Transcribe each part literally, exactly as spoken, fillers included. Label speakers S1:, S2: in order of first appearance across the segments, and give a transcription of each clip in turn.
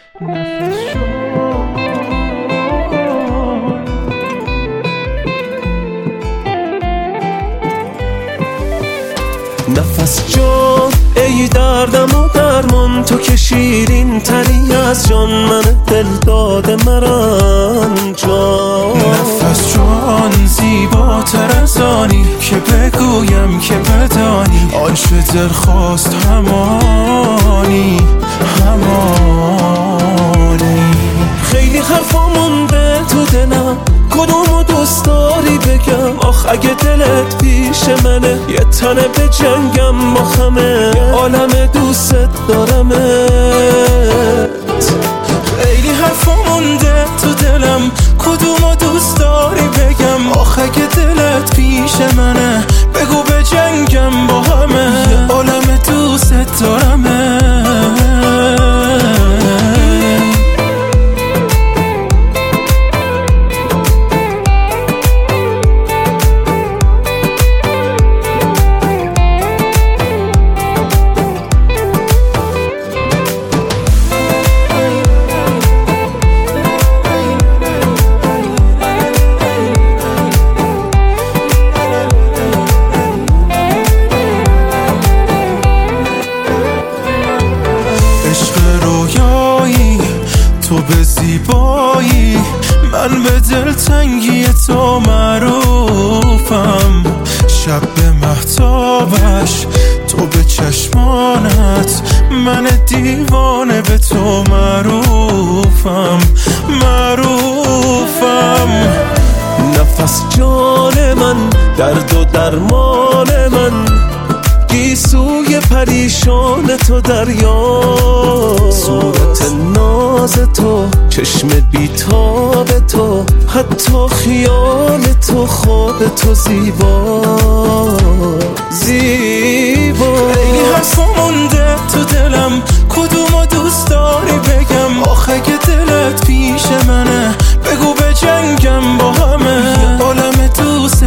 S1: نفس جان
S2: نفس جان ای دردم و درمان، تو که شیرین تری از جان، من دل داده مران جان.
S1: نفس جان زیباتر از آنی که بگویم که بدانی، آنچه دل خواست همانی همانی.
S2: خیلی حرفا مونده تو دلم، کدومو دوست داری بگم؟ آخ اگه دلت پیش منه، یه تنه به جنگم با همه، یه عالم دوست دارمت.
S1: خیلی حرفا مونده تو دلم، کدومو دوست داری بگم؟ آخ اگه دلت پیش منه، بگو به جنگم با همه، یه عالم دوست دارمت. تو به زیبایی، من به دلتنگی تو معروفم. شب به مهتابش، تو به چشمانت، من دیوانه به تو معروفم معروفم.
S2: نفس جان من، درد و درمان من، گیسوی پریشان تو دریا، صورت ناز تو، چشم بیتاب تو، حتی خیال تو، خواب تو زیبا زیبا.
S1: خیلی حرفا مونده تو دلم، کدومو دوست داری بگم؟ آخه اگه دلت پیش منه، بگو به جنگم با همه، یه عالم دوست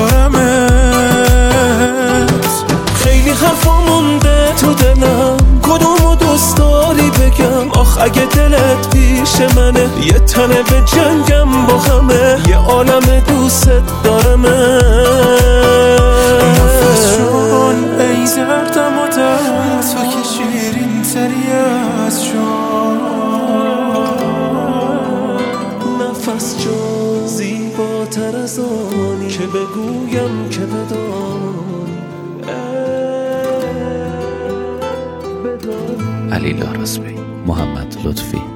S1: دارمت.
S2: خیلی حرفا مونده تو دلم، کدومو دوست داری بگم؟ آخ اگه دلت پیش منه، یه تنه به جنگم با همه، یه عالم دوست دارمت.
S1: نفس جان ای دردم و درد، تو که شیرین تری از جان.
S2: نفس جان زیباتر از آنی که بگویم که بدانی.
S3: علی لارزمی، محمد لطفی.